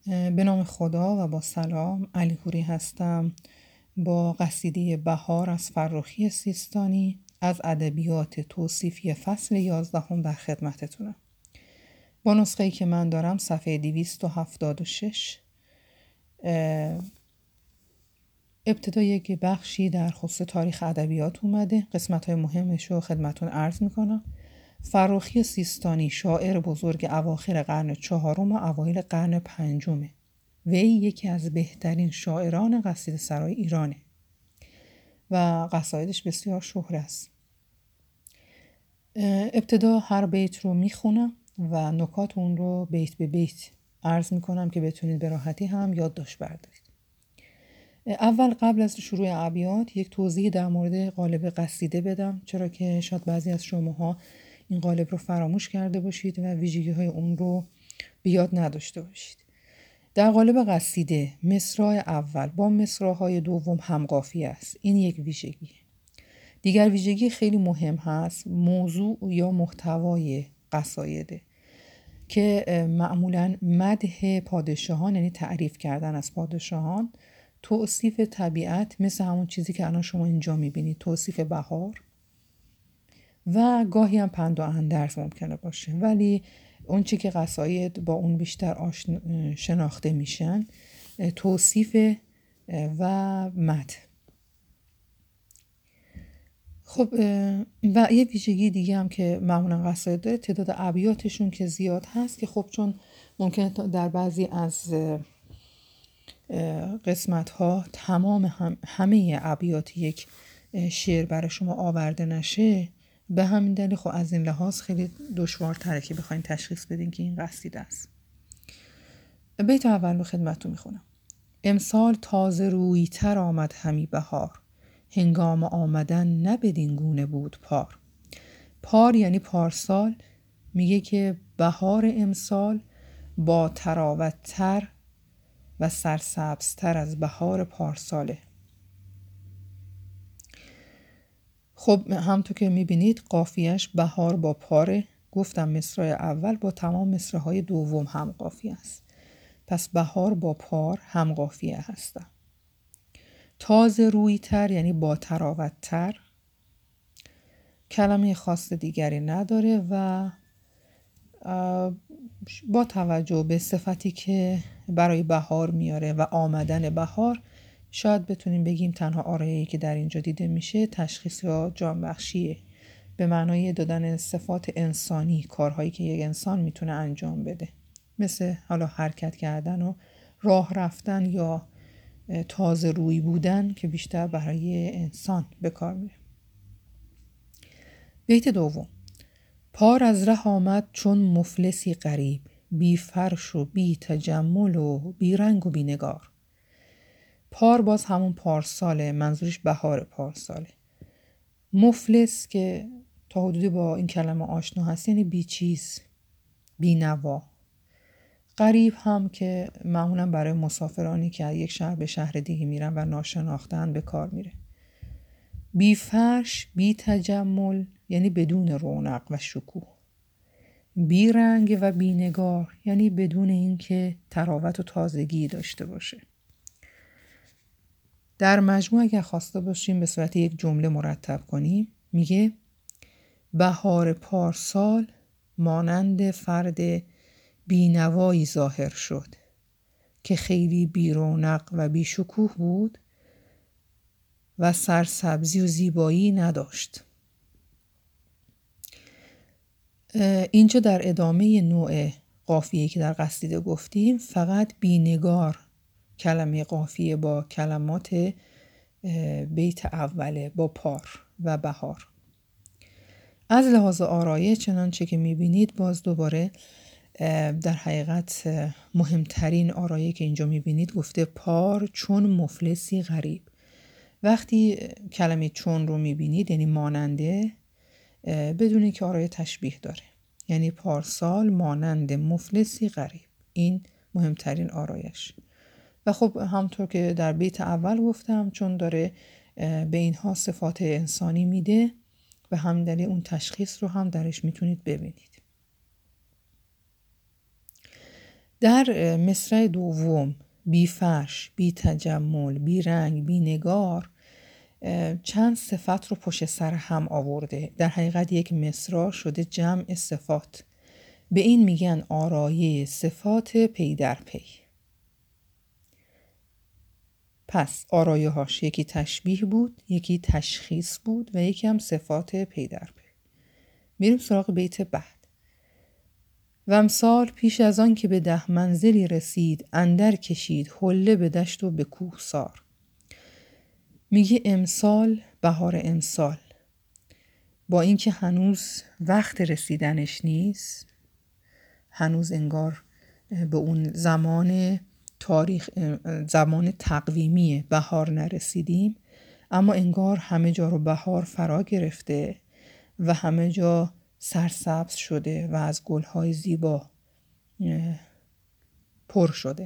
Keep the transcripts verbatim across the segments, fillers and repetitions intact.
به نام خدا و با سلام. علی پوری هستم با قصیده بهار از فرخی سیستانی از ادبیات توصیفی فصل یازدهم در خدمتتونم. با نسخه‌ای که من دارم صفحه دویست و هفتاد و شش. ابتدا یک بخشی در خصوص تاریخ ادبیات اومده، قسمت‌های مهمش رو خدمتون عرض میکنم. فرخی سیستانی شاعر بزرگ اواخر قرن چهارم و اوایل قرن پنجمه. وی یکی از بهترین شاعران قصیده سرای ایرانه و قصایدش بسیار شهره است. ابتدا هر بیت رو میخونم و نکات اون رو بیت به بیت عرض میکنم که بتونید به راحتی هم یادداشت بردارید. اول قبل از شروع ابیات یک توضیح در مورد قالب قصیده بدم، چرا که شاید بعضی از شماها این قالب رو فراموش کرده باشید و ویژگی های اون رو بیاد نداشته باشید. در قالب قصیده مصرع اول با مصرع‌های دوم همقافیه است. این یک ویژگی. دیگر ویژگی خیلی مهم هست موضوع یا محتوای قصایده که معمولاً مدح پادشاهان، یعنی تعریف کردن از پادشاهان، توصیف طبیعت مثل همون چیزی که الان شما اینجا میبینید، توصیف بهار، و گاهی هم پند و اندرز ممکنه باشه، ولی اون چی که قصاید با اون بیشتر آشن... شناخته میشن توصیف و مدح. خب و یه ویژگی دیگه هم که معمولا قصاید داره تعداد ابیاتشون که زیاد هست، که خب چون ممکنه در بعضی از قسمت ها تمام هم همه ابیات یک شعر برای شما آورده نشه، به همین دلیل خب از این لحاظ خیلی دشوارتره که بخواین تشخیص بدین که این قصیده است. بیت اول رو خدمتتون میخونم. امسال تازه روی تر آمد همی بهار، هنگام آمدن نه بدین گونه بود پار. پار یعنی پارسال. میگه که بهار امسال با تراوت تر و سرسبزتر از بهار پارساله. خب همونطور که میبینید قافیهش بهار با پاره. گفتم مصرع اول با تمام مصرع‌های دوم هم قافیه است، پس بهار با پار هم قافیه هستن. تازه روی تر یعنی با تراوت تر، کلمه خاص دیگری نداره و با توجه به صفتی که برای بهار میاره و آمدن بهار، شاید بتونیم بگیم تنها آرایه‌ای که در اینجا دیده میشه تشخیص یا جانبخشیه، به معنای دادن صفات انسانی، کارهایی که یک انسان میتونه انجام بده، مثل حالا حرکت کردن و راه رفتن یا تازه روی بودن که بیشتر برای انسان به کار میره. بیت دوم. پار از ره آمد چون مفلسی غریب، بی فرش و بی تجمل و بی رنگ و بی نگار. پار باز همون پارساله، منظورش بهار پارساله. مفلس که تا حدودی با این کلمه آشنا هست یعنی بی چیز، بی نوا. غریب هم که معمولا برای مسافرانی که از یک شهر به شهر دیگه میرن و ناشناختن به کار میره. بی فرش، بی تجمل یعنی بدون رونق و شکوه. بی رنگ و بی نگار یعنی بدون اینکه تراوت و تازگی داشته باشه. در مجموع اگر خواسته باشیم به صورت یک جمله مرتب کنیم، میگه بهار پارسال مانند فرد بینوایی ظاهر شد که خیلی بی رونق و بی شکوه بود و سرسبزی و زیبایی نداشت. اینجا در ادامه نوع قافیه‌ای که در قصیده گفتیم فقط بینگار کلمه قافیه با کلمات بیت اوله با پار و بهار. از لحاظ آرایه چنانچه که میبینید باز دوباره در حقیقت مهمترین آرایه که اینجا میبینید گفته پار چون مفلسی غریب. وقتی کلمه چون رو میبینید یعنی ماننده، بدون که آرایه تشبیه داره، یعنی پارسال مانند مفلسی غریب. این مهمترین آرایش. و خب همطور که در بیت اول گفتم چون داره به اینها صفات انسانی میده و همین دلیل اون تشخیص رو هم درش میتونید ببینید. در مصرع دوم بی فرش، بی تجمل، بی رنگ، بی نگار چند صفت رو پشت سر هم آورده. در حقیقت یک مصرع شده جمع صفات. به این میگن آرایه صفات پی در پی. پس آرایه هاش یکی تشبیه بود، یکی تشخیص بود و یکی هم صفات پی در پی. میریم سراغ بیت بعد. و امسال پیش از آن که به ده منزلی رسید، اندر کشید حله به دشت و به کوهسار. میگه امسال، بهار امسال، با اینکه هنوز وقت رسیدنش نیست، هنوز انگار به اون زمان تاریخ، زمان تقویمی بهار نرسیدیم، اما انگار همه جا رو بهار فرا گرفته و همه جا سرسبز شده و از گل‌های زیبا پر شده.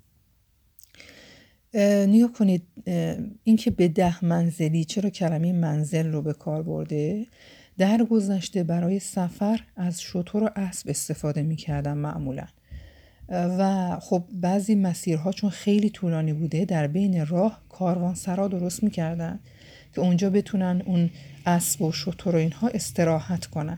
نگاه کنید، این که به ده منزلی، چرا کلمه منزل رو به کار برده؟ در گذشته برای سفر از شتر و اسب استفاده می‌کردن معمولاً و خب بعضی مسیرها چون خیلی طولانی بوده در بین راه کاروانسرا درست می‌کردن که اونجا بتونن اون اسب و شتر و اینها استراحت کنن.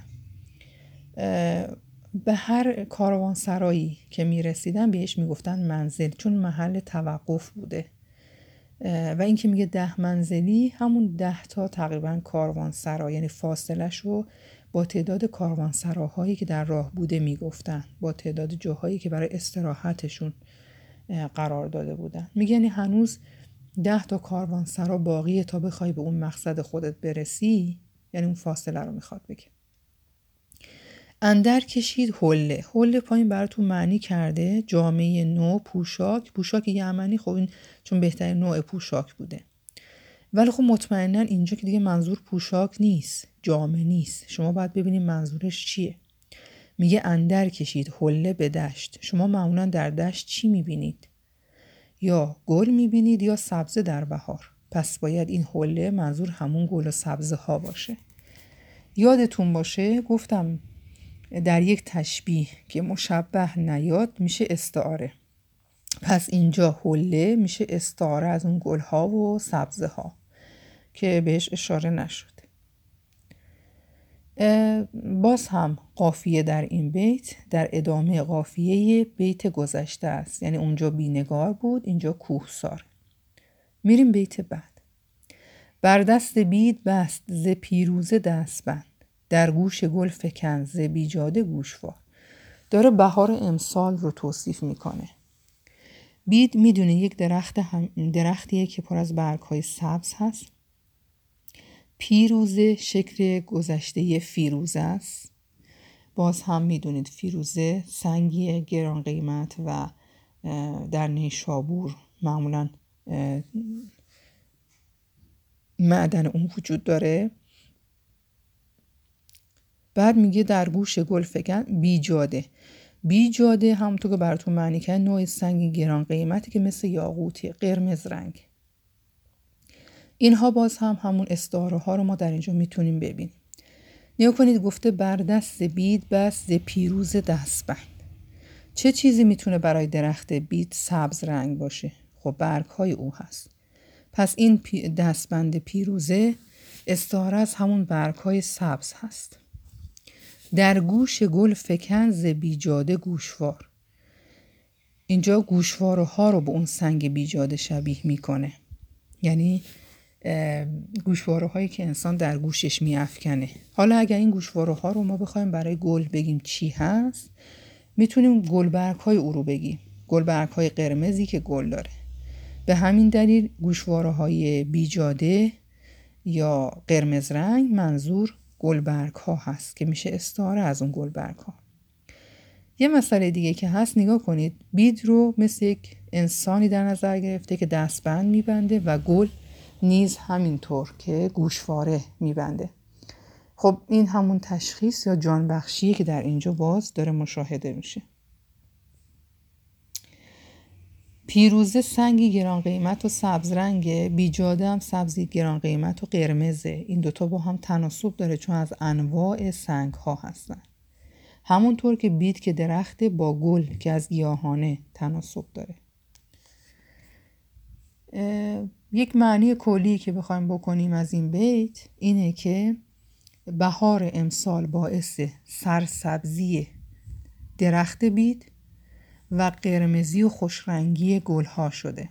به هر کاروانسرایی که میرسیدن بهش میگفتن منزل، چون محل توقف بوده. و این که میگه ده منزلی، همون ده تا تقریبا کاروانسرا، یعنی فاصلش رو با تعداد کاروانسراهایی که در راه بوده میگفتن، با تعداد جاهایی که برای استراحتشون قرار داده بودن. میگه یعنی هنوز ده تا کاروانسرا باقیه تا بخوای به اون مقصد خودت برسی، یعنی اون فاصله رو میخواد بگه. اندر کشید حله. حله پایین براتون معنی کرده جامعه نو، پوشاک. پوشاک یمنی، خب این چون بهترین نوع پوشاک بوده. ولی خب مطمئناً اینجا که دیگه منظور پوشاک نیست، جامعه نیست. شما باید ببینید منظورش چیه. میگه اندر کشید حله به دشت. شما معمولاً در دشت چی میبینید؟ یا گل میبینید یا سبزه در بهار. پس باید این حله منظور همون گل و سبزه ها باشه. یادتون باشه گفتم در یک تشبیه که مشبه نیاد میشه استعاره. پس اینجا حله میشه استعاره از اون گلها و سبزه ها که بهش اشاره نشد. باز هم قافیه در این بیت در ادامه قافیه بیت گذشته است، یعنی اونجا بینگار بود، اینجا کوهسار. میریم بیت بعد. بر دست بید بست ز پیروزه دست بند، در گوش گل فکن ز بیجاده گوشوار. داره بهار امسال رو توصیف میکنه. بید میدونه یک درخت هم درختیه که پر از برگ‌های سبز هست. پیروزه شکل گذشته فیروزه است. باز هم میدونید فیروزه سنگی گران قیمت و در نیشابور معمولاً معدن اون وجود داره. بعد میگه در گوش گل فکن بیجاده. بیجاده همونطور که براتون معنی کرد نوع سنگ گران قیمتی که مثل یاقوتی، قرمز رنگ. اینها باز هم همون استعاره ها رو ما در اینجا میتونیم ببینیم. نگاه کنید گفته بر دست بید بست ز پیروزه دستبند. چه چیزی میتونه برای درخت بید سبز رنگ باشه؟ خب برگ های او هست. پس این دستبند پیروزه استعاره از همون برگ های سبز هست. در گوش گل فکن ز بیجاده گوشوار. اینجا گوشواره ها رو به اون سنگ بیجاده شبیه میکنه، یعنی گوشواره هایی که انسان در گوشش میافکنه. حالا اگر این گوشواره ها رو ما بخوایم برای گل بگیم چی هست، میتونیم گلبرگ های او رو بگیم، گلبرگ های قرمزی که گل داره. به همین دلیل گوشواره های بیجاده یا قرمز رنگ منظور گلبرگ ها هست که میشه استعاره از اون گلبرگ ها. یه مسئله دیگه که هست، نگاه کنید بید رو مثل یک انسانی در نظر گرفته که دستبند میبنده و گل نیز همینطور که گوشواره میبنده. خب این همون تشخیص یا جانبخشیه که در اینجا باز داره مشاهده میشه. پیروزه سنگی گران قیمت و سبز رنگه، بیجاده هم سبزی گران قیمت و قرمزه. این دوتا با هم تناسب داره چون از انواع سنگ ها هستن. همونطور که بید که درخت با گل که از گیاهانه تناسب داره. یک معنی کلی که بخوایم بکنیم از این بیت اینه که بهار امسال باعث سرسبزی درخت بید و قرمزی و خوشرنگی گلها شده.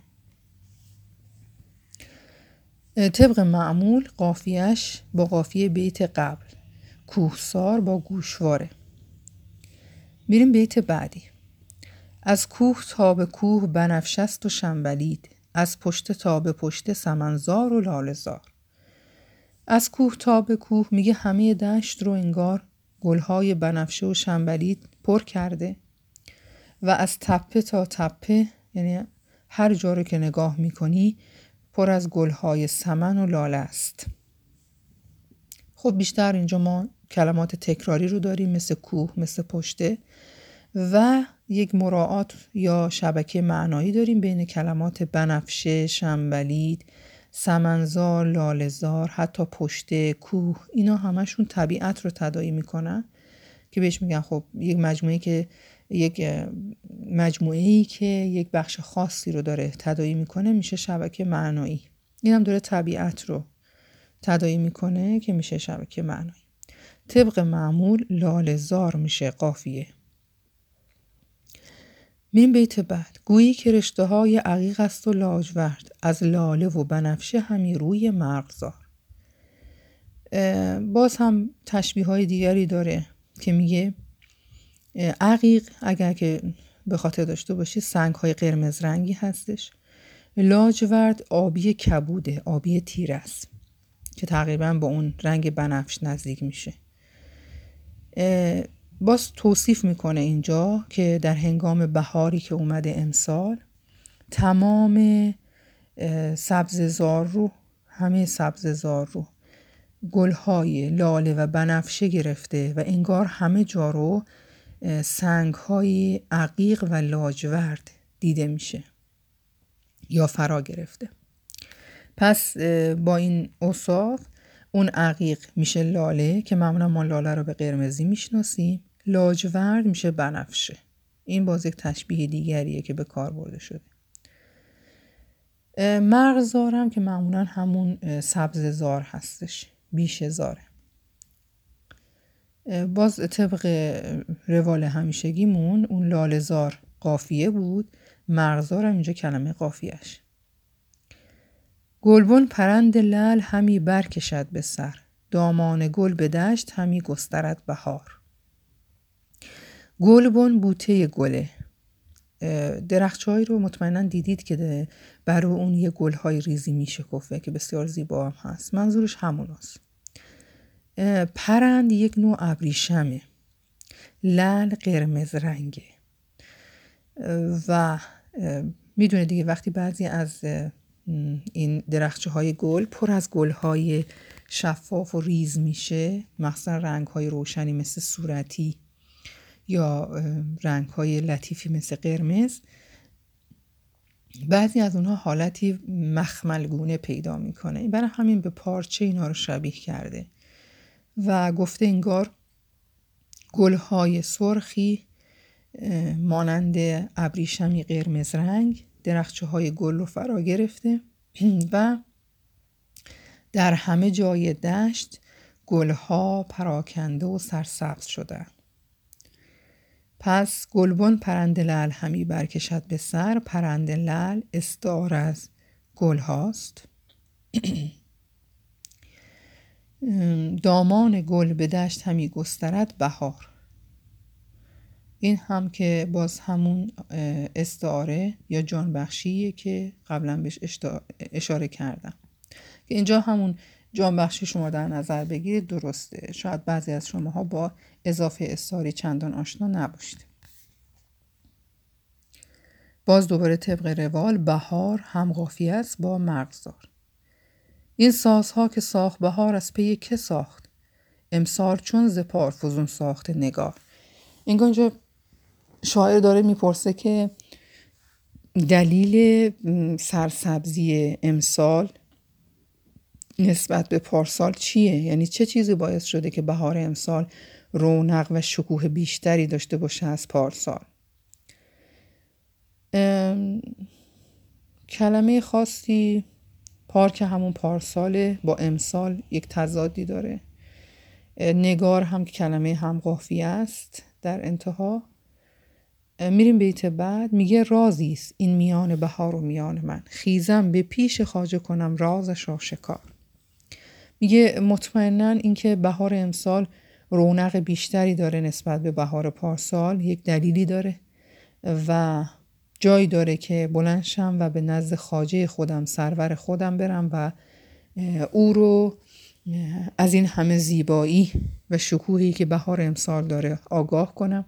طبق معمول قافیه‌اش با قافیه بیت قبل، کوهسار با گوشواره. میریم بیت بعدی. از کوه تا به کوه بنفشه است و شنبلید، از پشت تا به پشت سمنزار و لاله‌زار. از کوه تا به کوه میگه همه دشت رو انگار گلهای بنفشه و شنبلید پر کرده و از تپه تا تپه، یعنی هر جا رو که نگاه میکنی پر از گلهای سمن و لاله است. خب بیشتر اینجا ما کلمات تکراری رو داریم، مثل کوه، مثل پشته، و یک مراعات یا شبکه معنایی داریم بین کلمات بنفشه، شنبلید، سمنزار، لاله‌زار، حتی پشته، کوه. اینا همشون طبیعت رو تداعی میکنن که بهش میگن خب یک مجموعه که یک مجموعه‌ای که یک بخش خاصی رو داره تداعی میکنه میشه شبکه معنایی. این هم داره طبیعت رو تداعی میکنه که میشه شبکه معنایی. طبق معمول لاله‌زار میشه قافیه. من بیت بعد. گویی که رشته های عقیق است و لاجورد، از لاله و بنفشه همی روی مرغزار. باز هم تشبیه های دیگری داره که میگه عقیق اگر که به خاطر داشته باشی سنگ های قرمز رنگی هستش. لاجورد آبی کبوده، آبی تیره است که تقریبا با اون رنگ بنفش نزدیک میشه. باز توصیف میکنه اینجا که در هنگام بهاری که اومده امسال تمام سبززار رو، همه سبززار رو گلهای لاله و بنفشه گرفته و انگار همه جا رو سنگهای عقیق و لاجورد دیده میشه یا فرا گرفته. پس با این اوصاف اون عقیق میشه لاله که معمولا ما لاله رو به قرمزی میشناسیم، لاجورد میشه بنفشه. این باز یک تشبیه دیگریه که به کار برده شده. مرغزار هم که معمولا همون سبززار هستش، بیشه زاره. باز طبق روال همیشگیمون اون لاله‌زار قافیه بود، مرغزار هم اینجا کلمه قافیهش. گلبن پرند لعل همی برکشد به سر، دامان گل به دشت همی گسترد بهار. گلبن بوته گله. درخچه‌هایی رو مطمئنا دیدید که برای اون یه گل‌های ریزی میشکفه که بسیار زیبا هم هست. منظورش همون هست. پرند یک نوع ابریشمه، لعل قرمز رنگه و میدونه دیگه وقتی بعضی از این درخچه های گل پر از گل های شفاف و ریز میشه، مثلا رنگ های روشنی مثل صورتی یا رنگ های لطیفی مثل قرمز، بعضی از اونها حالتی مخملگونه پیدا میکنه. برای همین به پارچه اینا رو شبیه کرده و گفته انگار گل های سرخی مانند ابریشمی قرمز رنگ درخچه های گل رو فرا گرفته و در همه جای دشت گل ها پراکنده و سرسبز شده. پس گلبن پرند لعل همی برکشد به سر. پرند لعل استعاره از گل هاست. دامان گل به دشت همی گسترد بهار. این هم که باز همون استعاره یا جانبخشیه که قبلا بهش اشاره کردم که اینجا همون جانبخشی شما در نظر بگیرید. درسته، شاید بعضی از شماها با اضافه استعاری چندان آشنا نباشید. باز دوباره طبق روال بهار هم قافیه است با مرغزار. این سازها که ساخت بهار از پی که ساخت، امسال چون ز پارفزون ساخت نگار. اینجا شاعر داره میپرسه که دلیل سرسبزی امسال نسبت به پارسال چیه؟ یعنی چه چیزی باعث شده که بهار امسال رونق و شکوه بیشتری داشته باشه از پارسال. کلمه خاصی پارک همون پارساله، با امسال یک تضادی داره. نگار هم که کلمه هم قافیه است در انتها. میریم بیت بعد، میگه رازی است این میان بهار و میان من، خیزم به پیش خواجه کنم رازش آشکار. میگه مطمئناً اینکه بهار امسال رونق بیشتری داره نسبت به بهار پارسال یک دلیلی داره و جایی داره که بلند شم و به نزد خواجه خودم، سرور خودم برم و او رو از این همه زیبایی و شکوهی که بهار امسال داره آگاه کنم.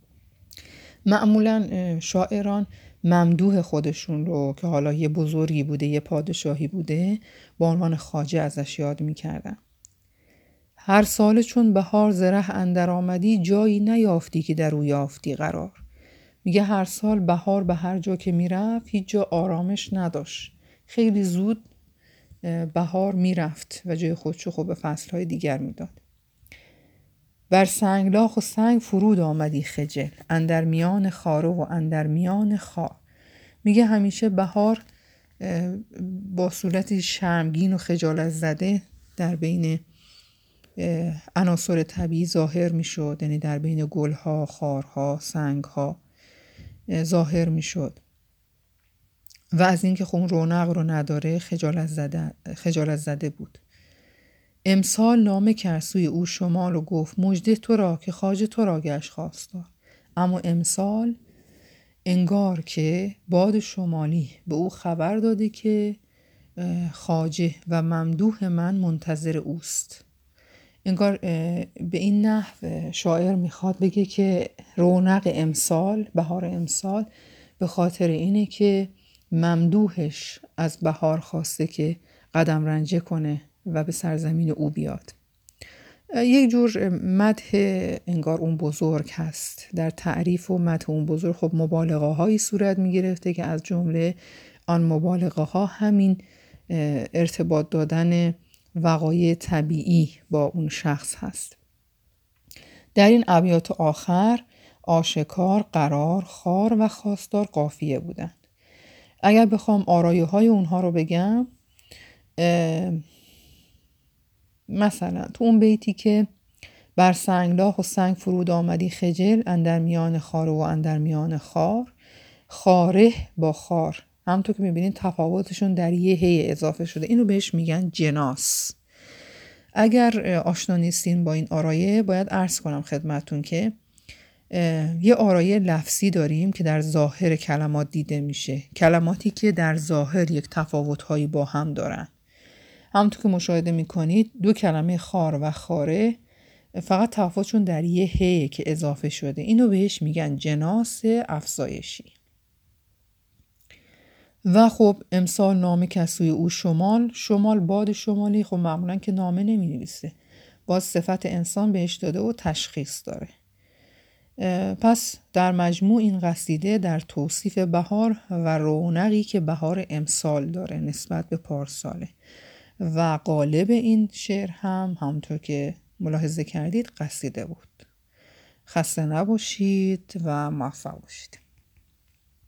معمولا شاعران ممدوح خودشون رو که حالا یه بزرگی بوده، یه پادشاهی بوده، با عنوان خواجه ازش یاد میکردن. هر ساله چون بهار زره اندر آمدی، جایی نیافتی که در او یافتی قرار. میگه هر سال بهار به هر جا که میرفت هیچ جا آرامش نداشت. خیلی زود بهار میرفت و جای خودشو خب به فصلهای دیگر میداد. بر سنگلاخ و سنگ فرود آمدی خجل، اندر میان خاره و اندر میان خار. میگه همیشه بهار با صورتی شرمگین و خجالت زده در بین عناصر طبیعی ظاهر میشد، یعنی در بین گلها، خارها، سنگها ظاهر میشد و از اینکه خون رونق رو نداره خجالت زده خجالت زده بود. امسال نامه کرد سوی او شمال و گفت مژده تو را که خواجه تو را گشت خواستار. اما امسال انگار که باد شمالی به او خبر داده که خواجه و ممدوح من منتظر اوست. انگار به این نحو شاعر میخواد بگه که رونق امسال، بهار امسال، به خاطر اینه که ممدوحش از بهار خواسته که قدم رنجه کنه و به سرزمین او بیاد. یک جور مدح انگار اون بزرگ هست. در تعریف و مدح اون بزرگ خب مبالغه هایی صورت می گرفته که از جمله آن مبالغه ها همین ارتباط دادن وقایع طبیعی با اون شخص هست. در این ابیات آخر آشکار، قرار، خار و خواستار قافیه بودند. اگر بخوام آرایه های اونها رو بگم، مثلا تو اون بیتی که بر سنگلاخ و سنگ فرود آمدی خجل، اندر میان خار و اندر میان خار، خاره با خار همونطور که میبینید تفاوتشون در یه هی اضافه شده، اینو بهش میگن جناس. اگر آشنا نیستین با این آرایه باید عرض کنم خدمتون که یه آرایه لفظی داریم که در ظاهر کلمات دیده میشه، کلماتی که در ظاهر یک تفاوت‌هایی با هم دارن. همونطور که مشاهده میکنید دو کلمه خار و خاره فقط تفاوتشون در یه هی که اضافه شده، اینو بهش میگن جناس افزایشی. و خب امسال نامه که سوی او شمال، شمال باد شمالی خب معمولا که نامه نمی نویسه، باز صفت انسان بهش داده و تشخیص داره. پس در مجموع این قصیده در توصیف بهار و رونقی که بهار امسال داره نسبت به پارساله و قالب این شعر هم همونطور که ملاحظه کردید قصیده بود. خسته نباشید و موفق باشید.